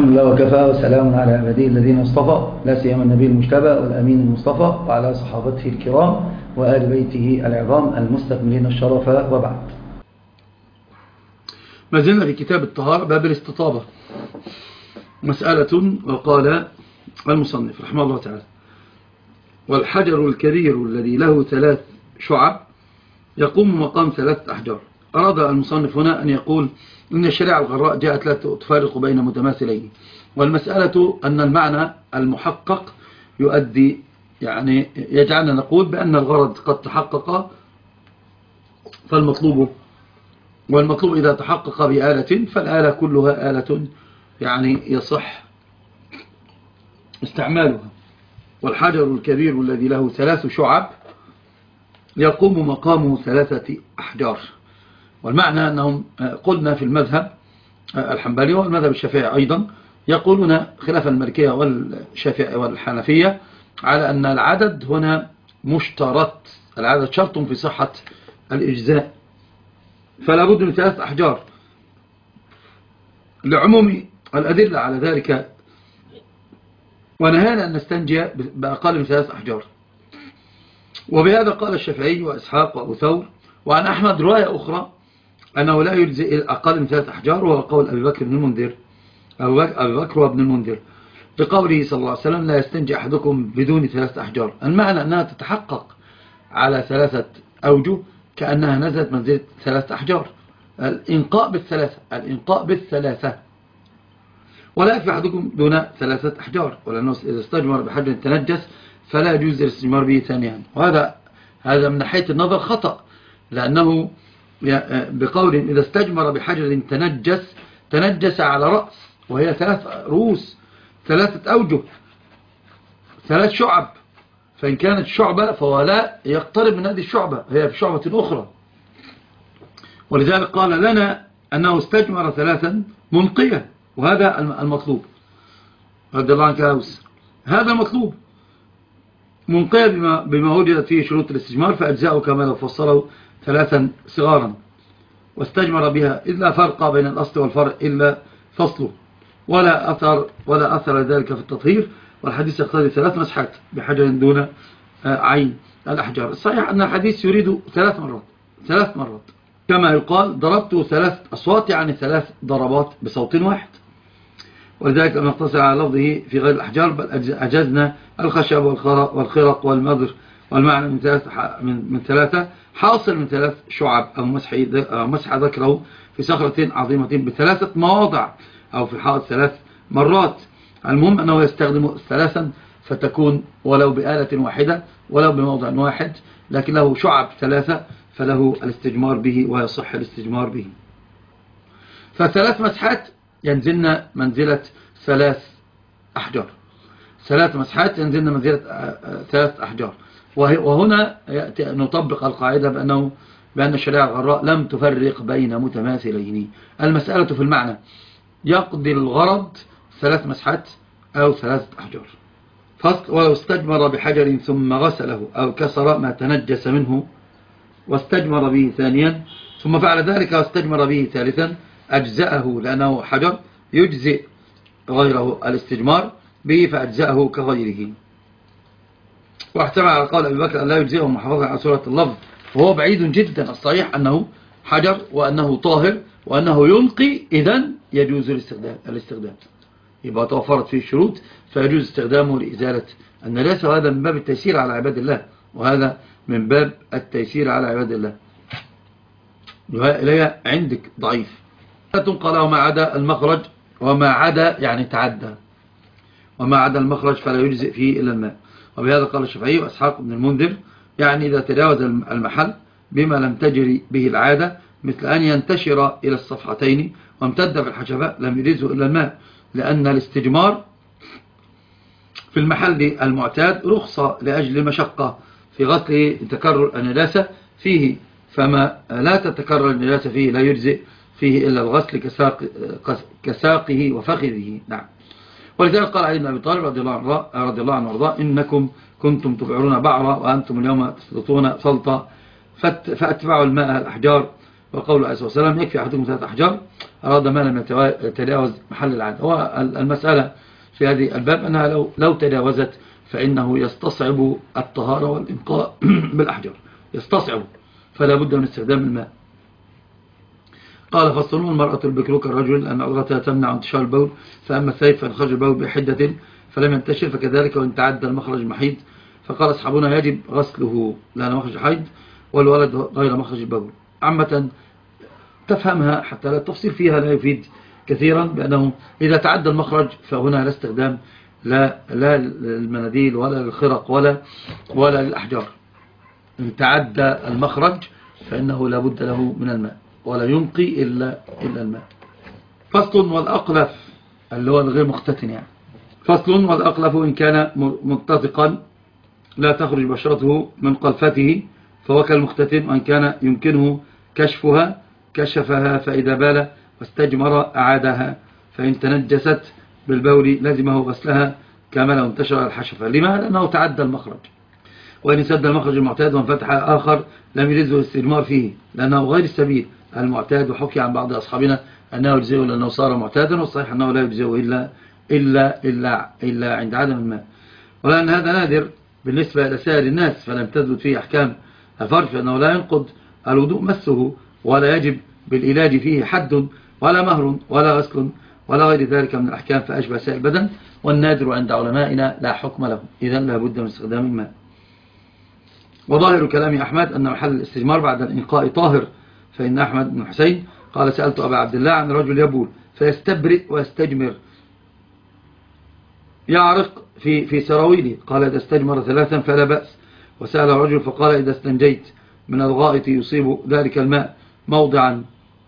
الحمد لله وكفى وسلام على عباده الذين اصطفى لا سيما النبي المجتبى والأمين المصطفى وعلى صحابته الكرام وآل بيته العظام المستكملين الشرف وبعد. ما زلنا في كتاب الطهارة باب الاستطابة. مسألة وقال المصنف رحمه الله تعالى: والحجر الكبير الذي له 3 شعب يقوم مقام 3 أحجار. أراد المصنف هنا أن يقول إن الشريعة الغراء جاءت لا تفارق بين متماثلين، والمسألة أن المعنى المحقق يؤدي يعني يجعلنا نقول بأن الغرض قد تحقق، والمطلوب إذا تحقق بآلة فالآلة كلها آلة يعني يصح استعمالها. والحجر الكبير الذي له 3 شعب يقوم مقامه 3 أحجار. والمعنى أنهم قلنا في المذهب الحنبلي والمذهب الشافعي أيضا يقولون خلاف المالكية والشافعي والحنفية على أن العدد هنا مشترط، العدد شرط في صحة الإجزاء، فلا بد من 3 أحجار لعموم الأدلة على ذلك، ونهانا أن نستنجي بأقل من 3 أحجار. وبهذا قال الشافعي وإسحاق وأبو ثور، وعن أحمد رواية أخرى أنه لا يجزئ أقل من 3 أحجار، وهو قول أبي بكر بن المنذر، أبي بكر وابن المنذر، بقوله صلى الله عليه وسلم: لا يستنجي أحدكم بدون 3 أحجار. المعنى أنها تتحقق على 3 أوجه، كأنها نزلت منزلة 3 أحجار. الإنقاء بالثلاثة ولا يكفي أحدكم دون 3 أحجار، ولأنه إذا استجمر بحجر تنجس فلا يجوز الاستجمار به ثانيا. وهذا من ناحية النظر خطأ، لأنه بقول إذا استجمر بحجر تنجس على رأس، وهي 3 رؤوس، 3 أوجه، 3 شعب، فإن كانت شعبة فهو لا يقترب من هذه الشعبة، هي في شعبة أخرى. ولذلك قال لنا أنه استجمر 3 منقية، وهذا المطلوب. رضي الله عنك يا أوس، هذا المطلوب، منقية بما وجدت فيه شروط الاستجمار، فأجزاؤه كما لو فصله 3 صغارا واستجمر بها، إذ لا فرق بين الأصل والفرع إلا فصله، ولا أثر ذلك في التطهير. والحديث يقتضي 3 مسحات بحجر دون عين الأحجار. الصحيح أن الحديث يريد 3 مرات، كما يقال ضربت 3 أصوات، يعني 3 ضربات بصوت واحد. ولذلك لم نقتصر على لفظه في غير الأحجار، بل أجزنا الخشب والخرق والمضر، والمعنى من 3 حاصل من 3 شعب، أو مسح ذكره في صخرة عظيمة ب3 مواضع، أو في حائط 3 مرات. المهم أنه يستخدم 3 فتكون ولو بآلة واحدة ولو بموضع واحد، لكن له شعب 3 فله الاستجمار به ويصح الاستجمار به. ف3 مسحات ينزلنا منزلة 3 أحجار، 3 مسحات ينزلنا منزلة 3 أحجار. وهنا نطبق القاعدة بأن الشريعة الغراء لم تفرق بين متماثلين. المسألة في المعنى، يقضي الغرض 3 مسحات أو 3 أحجار. فصل: ولو استجمر بحجر ثم غسله أو كسر ما تنجس منه واستجمر به ثانيا ثم فعل ذلك واستجمر به ثالثا أجزأه، لأنه حجر يجزئ غيره الاستجمار به فأجزأه كغيره. واحتمل على قول أبي بكر أن لا يجزئه محافظة على سورة اللفظ، وهو بعيد جدا. الصحيح أنه حجر وأنه طاهر وأنه ينقي، إذن يجوز الاستخدام، يبقى توفرت فيه الشروط فيجوز استخدامه لإزالة النجاسة. وهذا من باب التيسير على عباد الله، إليها عندك ضعيف. لا تنقل وما عدا المخرج، وما عدا يعني تعدى، وما عدا المخرج فلا يجزئ فيه إلا الماء. وبهذا قال الشافعي وإسحاق بن المنذر، يعني إذا تجاوز المحل بما لم تجري به العادة، مثل أن ينتشر إلى الصفحتين وامتد في الحشفاء، لم يجزه إلا الماء، لأن الاستجمار في المحل المعتاد رخصة لأجل المشقة في غسل تكرر النجاسة فيه، فما لا تتكرر النجاسة فيه لا يجزئ فيه إلا الغسل كساقه وفخذه. نعم. ولذلك قال علي بن أبي طالب رضي الله عنه وارضاه: إنكم كنتم تبعرون بعرا وأنتم اليوم تسلطون سلطة، فأتبعوا الماء الأحجار وقول عليه الصلاة والسلام يكفي أحدكم 3 أحجار أراد ما لم يتجاوز محل العادة. هو المسألة في هذه الباب أنها لو تجاوزت فإنه يستصعب الطهارة والإنقاء بالأحجار، يستصعب، فلا بد من استخدام الماء. قال فصلون المرأة البكر كالرجل أن عذرتها تمنع انتشار البول، فأما الثيب فإن خرج البول بحدة فلم ينتشر فكذلك وإن تعدى المخرج المحيض. فقال أصحابنا يجب غسله لأن مخرج حيض والولد غير مخرج البول. عامة تفهمها حتى لا التفصيل فيها لا يفيد كثيرا، بأنه إذا تعدى المخرج فهنا لا استخدام لا للمناديل ولا للخرق ولا للأحجار. إن تعدى المخرج فإنه لا بد له من الماء ولا ينقي إلا الماء. فصل والأقلف اللي هو الغير مختتن يعني. فصل والأقلف إن كان متطقا لا تخرج بشرته من قلفته فهو كالمختتن، وإن كان يمكنه كشفها كشفها فإذا بال واستجمر أعادها، فإن تنجست بالبول لزمه غسلها كما لو انتشر الحشفة. لماذا؟ لأنه تعدى المخرج، وإن سد المخرج المعتاد وانفتح آخر لم يجزه الاستجمار فيه لأنه غير السبيل المعتاد. وحكي عن بعض أصحابنا أنه يجزيه لأنه صار معتادا، والصحيح أنه لا يجزيه إلا عند عدم الماء، ولأن هذا نادر بالنسبة إلى سائر الناس فلم تثبت فيه أحكام الفرج، فإنه لا ينقض الوضوء مسه ولا يجب بالعلاج فيه حد ولا مهر ولا غسل ولا غير ذلك من الأحكام، فأشبه سائر البدن، والنادر عند علمائنا لا حكم له، إذا لا بد من استخدام الماء. وظاهر كلام أحمد أن محل الاستجمار بعد الإنقاء طاهر، فإن أحمد بن حسين قال سألت أبا عبد الله عن رجل يبول فيستبرئ ويستجمر يعرق في سراويله، قال إذا استجمر 3 فلا بأس. وسأل رجل فقال إذا استنجيت من الغائط يصيب ذلك الماء موضعا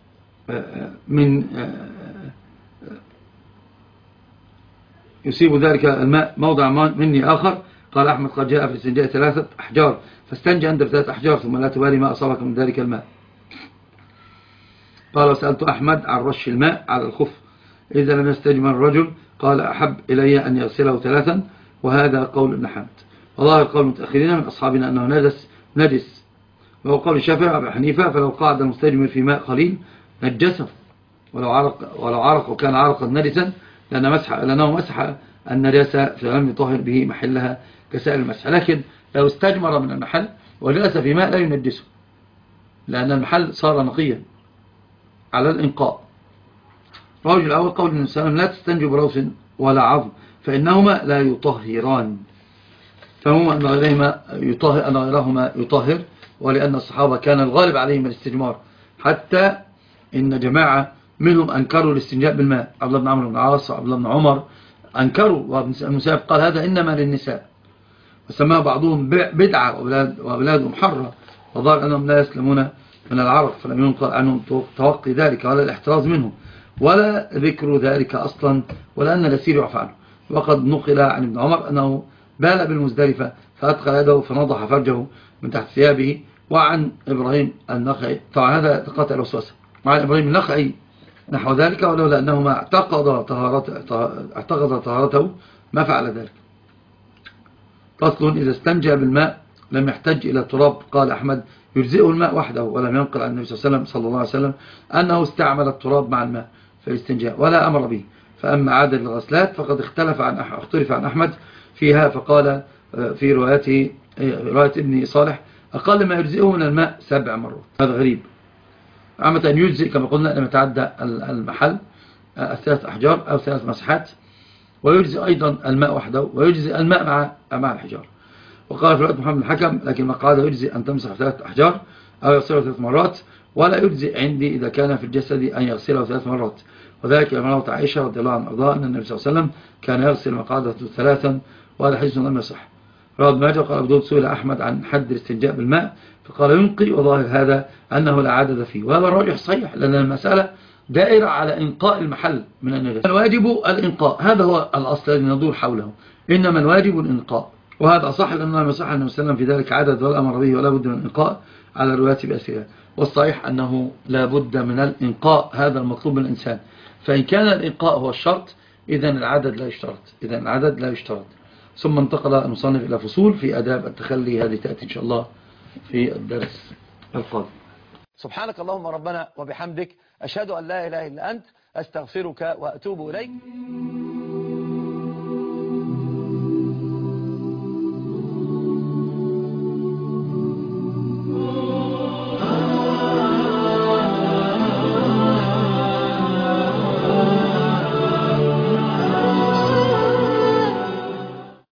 مني آخر، قال أحمد قد جاء في الاستنجاء 3 أحجار فاستنجى أنت ب3 أحجار ثم لا تبالي ما أصابك من ذلك الماء. قال وسألت أحمد عن رش الماء على الخف إذا لم يستجمر الرجل، قال أحب إلي أن يغسله 3، وهذا قول ابن حمد. وظاهر قول المتأخرين من أصحابنا أنه نجس، وهو قول الشافعي وأبي حنيفة، فلو قعد المستجمر في ماء قليل نجسه ولو عرق وكان عرقا نجسا لأنه مسح النجاسة فلم يطهر به محلها كسائر المسح. لكن لو استجمر من المحل وجلس في ماء لا ينجسه لأن المحل صار نقيا على الإنقاء. الرجل الأول قول النبي صلى الله عليه وسلم لا تستنجوا بروث ولا عظم فإنهما لا يطهران، فهم أن غيرهما يطهر، ولأن الصحابة كان الغالب عليهم الاستجمار، حتى إن جماعة منهم أنكروا الاستنجاء بالماء، عبد الله بن عمرو بن العاص وعبد الله بن عمر أنكروا، وابن المسيب قال هذا إنما للنساء، وسماه بعضهم بدعة وبلادهم حرة، وظهر أنهم لا يسلمون من العرق، فلم ينقل عنهم توقي ذلك ولا الاحتراز منه ولا ذكر ذلك أصلا، ولأن اليسير يعفى عنه. وقد نقل عن ابن عمر أنه بال بالمزدلفة فأدخل يده فنضح فرجه من تحت ثيابه. وعن إبراهيم النخعي، طبعا هذا قطع الوسوسة، وعن إبراهيم النخعي نحو ذلك، ولولا أنه ما اعتقد طهارته ما فعل ذلك. فصل إذا استنجى بالماء لم يحتج إلى التراب، قال أحمد يجزئه الماء وحده، ولم ينقل عن النبي صلى الله عليه وسلم أنه استعمل التراب مع الماء في الاستنجاء ولا أمر به. فأما عادة الغسلات فقد اختلف عن أحمد فيها، فقال في رواية ابن صالح أقل ما يجزئه من الماء 7 مرات، هذا غريب. عامة يجزئ كما قلنا لما يتعدى المحل 3 أحجار أو 3 مسحات، ويجزئ أيضا الماء وحده، ويجزئ الماء مع الحجار. وقال في رواية محمد الحكم لكن ما قال يجزئ أن تمسح 3 أحجار أو يغسله 3 مرات، ولا يجزئ عندي إذا كان في الجسد أن يغسله 3 مرات، وذلك لما روت عائشة رضي الله عنها وارضاها أن النبي صلى الله عليه وسلم كان يغسل مقعدته 3، وهذا حديث لم يصح. رواه ابن ماجه وقال أبو داود سئل أحمد عن حد الاستنجاء بالماء فقال ينقي، وظاهر هذا أنه لا عدد فيه، وهذا الراجح صحيح لأن المسألة دائرة على إنقاء المحل من النجاسة. الواجب الإنقاء، هذا هو الأصل الذي ندور حوله، إنما الواجب الإنقاء، وهذا صح لأنه لم يصح النبي صلى الله عليه وسلم في ذلك عدد ولا أمر به ولا بد من الإنقاء على الرواية بأسرها. والصحيح أنه لا بد من الإنقاء، هذا المطلوب من الإنسان. فإن كان الإنقاء هو الشرط إذن العدد لا يشترط. ثم انتقل المصنف إلى فصول في آداب التخلي، هذه تأتي إن شاء الله في الدرس القادم. سبحانك اللهم ربنا وبحمدك، أشهد أن لا إله إلا أنت، أستغفرك وأتوب إليك.